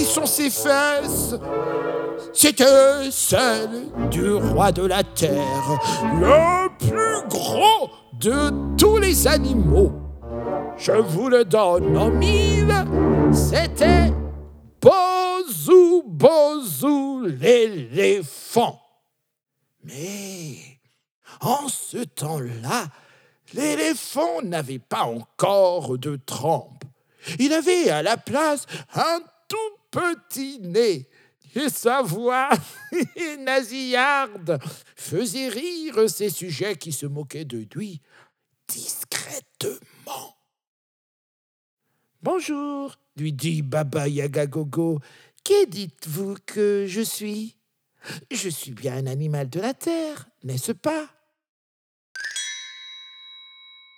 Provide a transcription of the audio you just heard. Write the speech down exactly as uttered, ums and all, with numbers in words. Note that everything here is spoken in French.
sont ses fesses? C'était celle du roi de la terre, le plus gros de tous les animaux. Je vous le donne en mille, c'était Bozou, Bozou l'éléphant. Mais en ce temps-là, l'éléphant n'avait pas encore de trempe. Il avait à la place un tout petit nez. Et sa voix nasillarde faisait rire ces sujets qui se moquaient de lui discrètement. « Bonjour, lui dit Baba Yaga Gogo. Que dites-vous que je suis ? Je suis bien un animal de la terre, n'est-ce pas ?